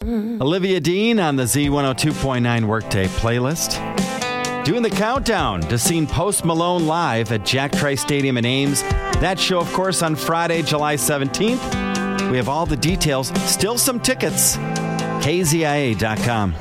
Olivia Dean on the Z102.9 Workday playlist. Doing the countdown to seeing Post Malone live at Jack Trice Stadium in Ames. That show, of course, on Friday, July 17th. We have all the details. Still some tickets. KZIA.com.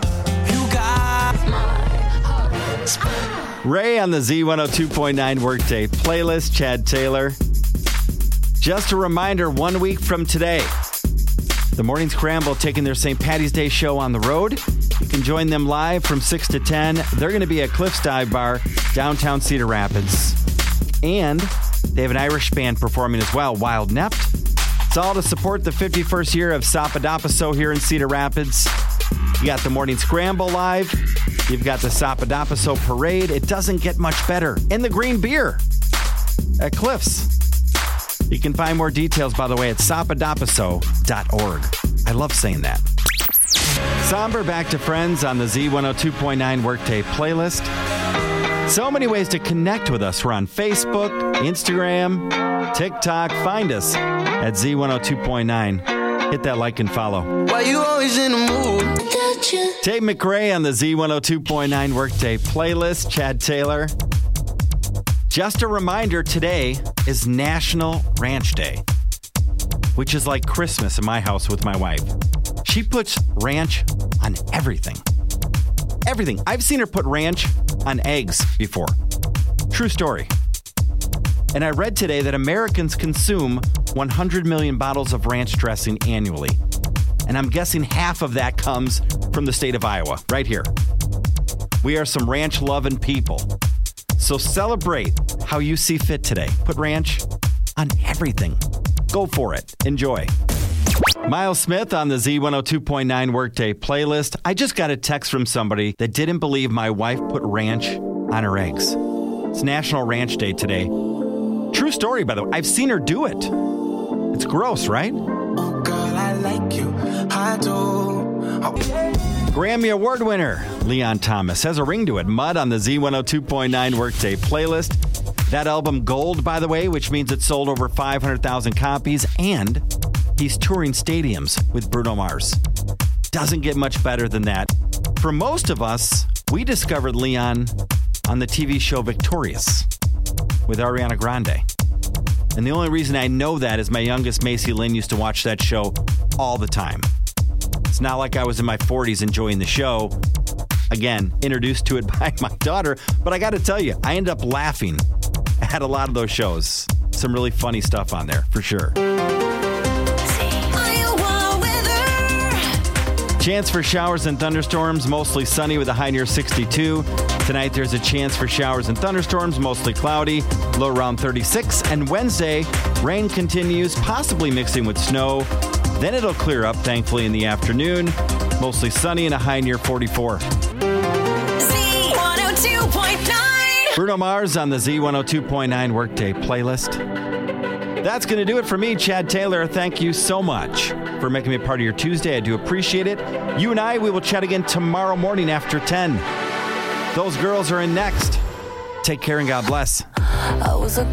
Ray on the Z102.9 Workday playlist. Chad Taylor. Just a reminder, 1 week from today, the Morning Scramble taking their St. Paddy's Day show on the road. You can join them live from 6 to 10. They're going to be at Cliff's Dive Bar, downtown Cedar Rapids. And they have an Irish band performing as well, Wild Nept. It's all to support the 51st year of Sapadapaso here in Cedar Rapids. You got the Morning Scramble live. You've got the Sapadapaso Parade. It doesn't get much better. And the green beer at Cliff's. You can find more details, by the way, at sapadapaso.org. I love saying that. Somber back to friends on the Z102.9 Workday playlist. So many ways to connect with us. We're on Facebook, Instagram, TikTok. Find us at Z102.9. Hit that like and follow. Why you always in the mood? Tate McRae on the Z102.9 Workday playlist. Chad Taylor. Just a reminder, today is National Ranch Day, which is like Christmas in my house with my wife. She puts ranch on everything. Everything. I've seen her put ranch on eggs before. True story. And I read today that Americans consume 100 million bottles of ranch dressing annually. And I'm guessing half of that comes from the state of Iowa, right here. We are some ranch-loving people. So celebrate how you see fit today. Put ranch on everything. Go for it. Enjoy. Miles Smith on the Z102.9 Workday playlist. I just got a text from somebody that didn't believe my wife put ranch on her eggs. It's National Ranch Day today. True story, by the way. I've seen her do it. It's gross, right? Oh, girl, I like you. I do. Grammy Award winner Leon Thomas has a ring to it. Mud on the Z102.9 Workday playlist. That album Gold, by the way, which means it sold over 500,000 copies, and he's touring stadiums with Bruno Mars. Doesn't get much better than that. For most of us, we discovered Leon on the TV show Victorious with Ariana Grande. And the only reason I know that is my youngest, Macy Lynn, used to watch that show all the time. It's not like I was in my 40s enjoying the show. Again, introduced to it by my daughter. But I got to tell you, I ended up laughing at a lot of those shows. Some really funny stuff on there, for sure. Chance for showers and thunderstorms, mostly sunny with a high near 62. Tonight, there's a chance for showers and thunderstorms, mostly cloudy, low around 36. And Wednesday, rain continues, possibly mixing with snow. Then it'll clear up, thankfully, in the afternoon. Mostly sunny and a high near 44. Z102.9. Bruno Mars on the Z102.9 Workday playlist. That's going to do it for me, Chad Taylor. Thank you so much for making me a part of your Tuesday. I do appreciate it. You and I, we will chat again tomorrow morning after 10. Those girls are in next. Take care and God bless. I was a